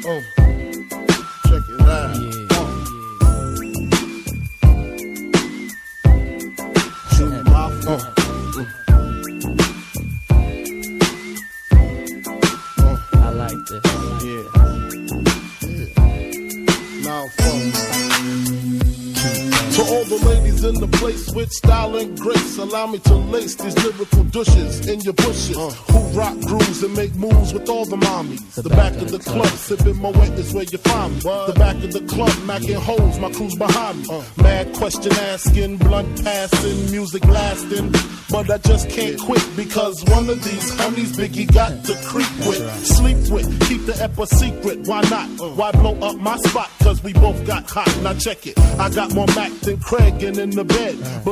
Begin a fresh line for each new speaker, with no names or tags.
Check it out. Shoot my
I like this.
Now to all the ladies in the place with style and grace, allow me to lace these lyrical douches in your bushes who rock grooves and make moves with all the mommies. The back of the club, sipping my wet is where you find me. The back of the club, macking holes, my crew's behind me. Mad question asking, blunt passing, music lasting. But I just can't quit because one of these honeys Biggie got to creep with, sleep with, keep the ep a secret. Why not? Why blow up my spot? Cause we both got hot. Now check it. I got more Mac than Craig and in the bed. But